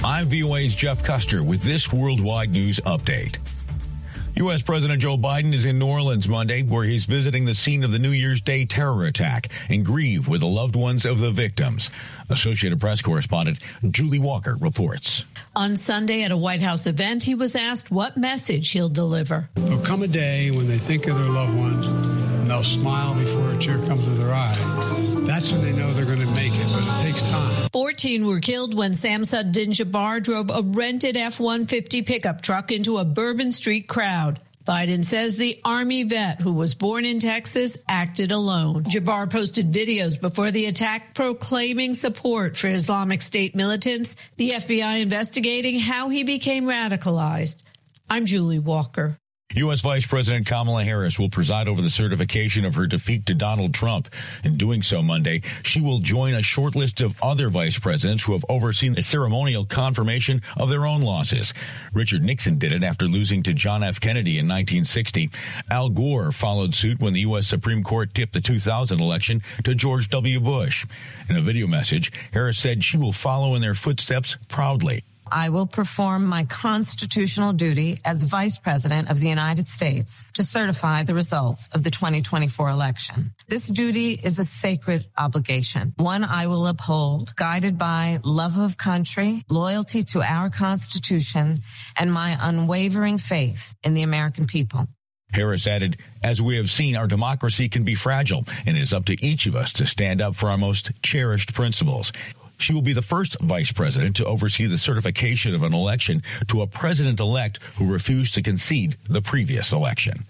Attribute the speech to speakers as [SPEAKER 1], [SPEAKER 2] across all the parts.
[SPEAKER 1] I'm VOA's Jeff Custer with this worldwide news update. U.S. President Joe Biden is in New Orleans Monday, where he's visiting the scene of the New Year's Day terror attack and grieve with the loved ones of the victims. Associated Press correspondent Julie Walker reports.
[SPEAKER 2] On Sunday at a White House event, he was asked what message he'll deliver.
[SPEAKER 3] There'll come a day when they think of their loved ones and they'll smile before a tear comes to their eye. That's when they know they're going to make it, but it takes time.
[SPEAKER 2] 14 were killed when Samsud-Din Jabbar drove a rented F-150 pickup truck into a Bourbon Street crowd. Biden says the Army vet who was born in Texas acted alone. Jabbar posted videos before the attack proclaiming support for Islamic State militants, the FBI investigating how he became radicalized. I'm Julie Walker.
[SPEAKER 1] U.S. Vice President Kamala Harris will preside over the certification of her defeat to Donald Trump. In doing so Monday, she will join a short list of other vice presidents who have overseen the ceremonial confirmation of their own losses. Richard Nixon did it after losing to John F. Kennedy in 1960. Al Gore followed suit when the U.S. Supreme Court tipped the 2000 election to George W. Bush. In a video message, Harris said she will follow in their footsteps proudly.
[SPEAKER 4] I will perform my constitutional duty as Vice President of the United States to certify the results of the 2024 election. This duty is a sacred obligation, one I will uphold, guided by love of country, loyalty to our Constitution, and my unwavering faith in the American people.
[SPEAKER 1] Harris added, as we have seen, our democracy can be fragile, and it is up to each of us to stand up for our most cherished principles. She will be the first vice president to oversee the certification of an election to a president-elect who refused to concede the previous election.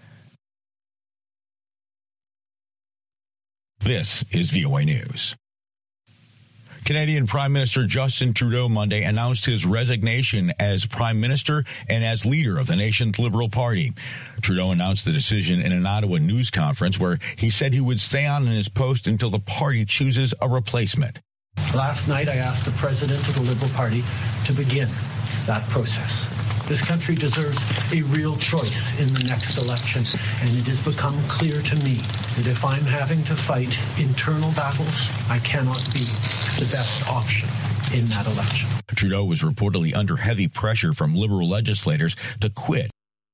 [SPEAKER 1] This is VOA News. Canadian Prime Minister Justin Trudeau Monday announced his resignation as Prime Minister and as leader of the nation's Liberal Party. Trudeau announced the decision in an Ottawa news conference where he said he would stay on in his post until the party chooses a replacement.
[SPEAKER 5] Last night, I asked the president of the Liberal Party to begin that process. This country deserves a real choice in the next election, and it has become clear to me that if I'm having to fight internal battles, I cannot be the best option in that election.
[SPEAKER 1] Trudeau was reportedly under heavy pressure from Liberal legislators to quit.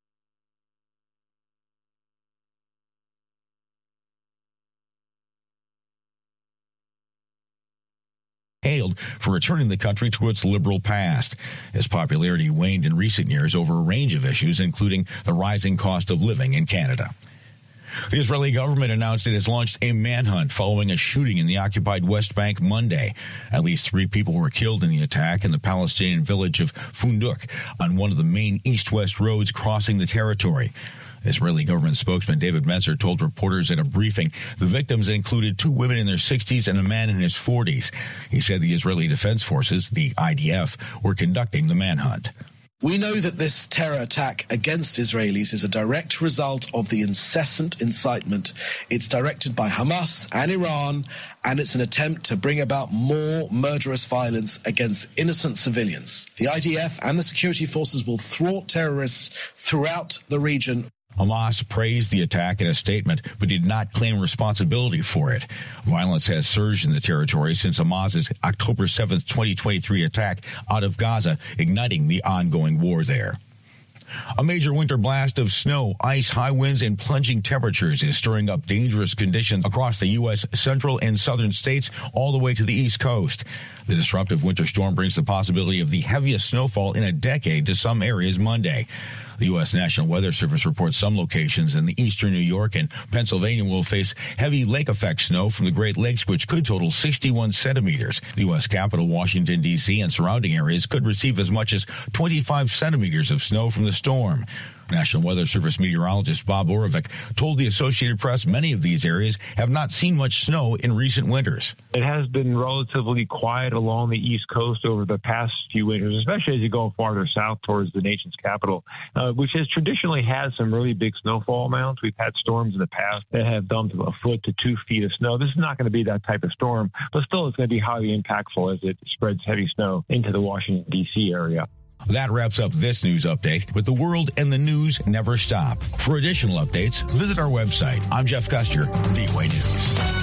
[SPEAKER 1] Hailed for returning the country to its liberal past. His popularity waned in recent years over a range of issues, including the rising cost of living in Canada. The Israeli government announced it has launched a manhunt following a shooting in the occupied West Bank Monday. At least 3 people were killed in the attack in the Palestinian village of Funduk on one of the main east-west roads crossing the territory. Israeli government spokesman David Menzer told reporters at a briefing the victims included 2 women in their 60s and a man in his 40s. He said the Israeli Defense Forces, the IDF, were conducting the manhunt.
[SPEAKER 6] We know that this terror attack against Israelis is a direct result of the incessant incitement. It's directed by Hamas and Iran, and it's an attempt to bring about more murderous violence against innocent civilians. The IDF and the security forces will thwart terrorists throughout the region.
[SPEAKER 1] Hamas praised the attack in a statement, but did not claim responsibility for it. Violence has surged in the territory since Hamas's October 7th, 2023 attack out of Gaza, igniting the ongoing war there. A major winter blast of snow, ice, high winds, and plunging temperatures is stirring up dangerous conditions across the U.S. central and southern states all the way to the East Coast. The disruptive winter storm brings the possibility of the heaviest snowfall in a decade to some areas Monday. The U.S. National Weather Service reports some locations in the eastern New York and Pennsylvania will face heavy lake effect snow from the Great Lakes, which could total 61 centimeters. The U.S. capital, Washington, D.C., and surrounding areas could receive as much as 25 centimeters of snow from the storm. National Weather Service meteorologist Bob Oravec told the Associated Press many of these areas have not seen much snow in recent winters.
[SPEAKER 7] It has been relatively quiet along the East Coast over the past few winters, especially as you go farther south towards the nation's capital, which has traditionally had some really big snowfall amounts. We've had storms in the past that have dumped 1 foot to 2 feet of snow. This is not going to be that type of storm, but still it's going to be highly impactful as it spreads heavy snow into the Washington, D.C. area.
[SPEAKER 1] That wraps up this news update, but the world and the news never stop. For additional updates, visit our website. I'm Jeff Custer, VOA News.